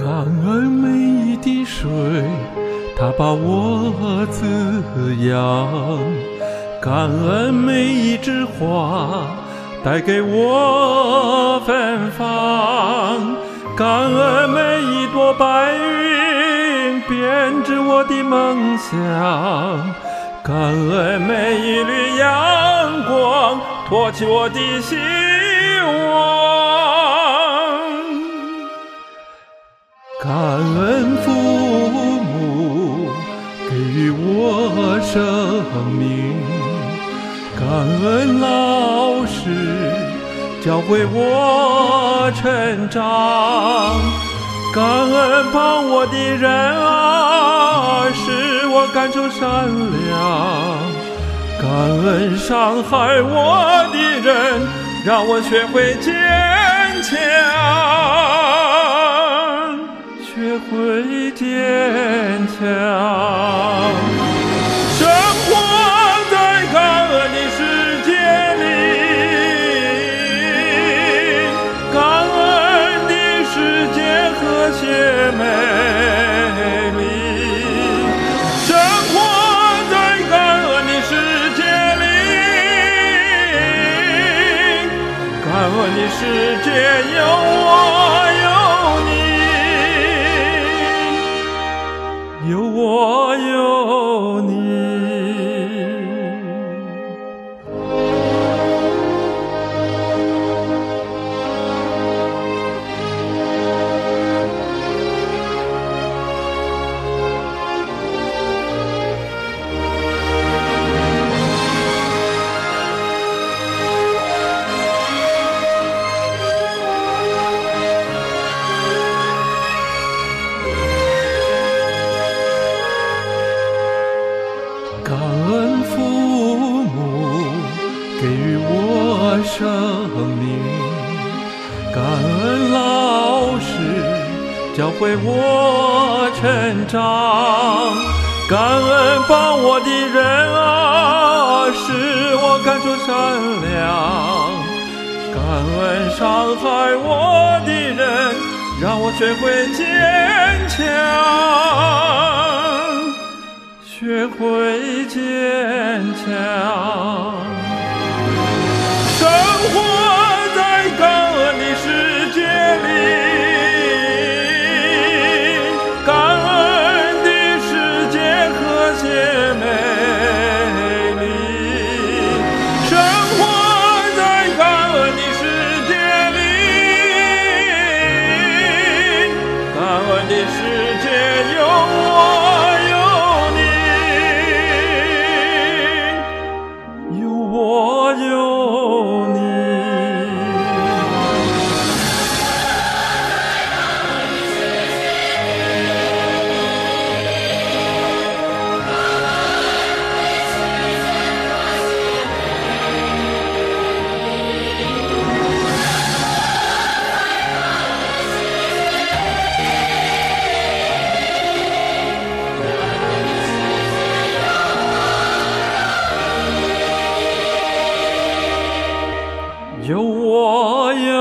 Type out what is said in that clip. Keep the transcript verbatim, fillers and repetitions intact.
感恩每一滴水，它把我滋养，感恩每一枝花带给我芬芳，感恩每一朵白云编织我的梦想，感恩每一缕阳光托起我的希望，感恩父母给予我生命，感恩老师教会我成长，感恩帮我的人啊，使我感受善良，感恩伤害我的人，让我学会坚强，学会坚强。生活在感恩的世界里，感恩的世界和谐美丽。生活在感恩的世界里，感恩的世界有我有你，有我有你。感恩父母给予我生命，感恩老师教会我成长，感恩帮我的人啊，使我感受善良，感恩伤害我的人，让我学会坚强，学会坚强。生活在感恩的世界里，感恩的世界和谐美丽。生活在感恩的世界里，感恩的世界有我我有你。有我有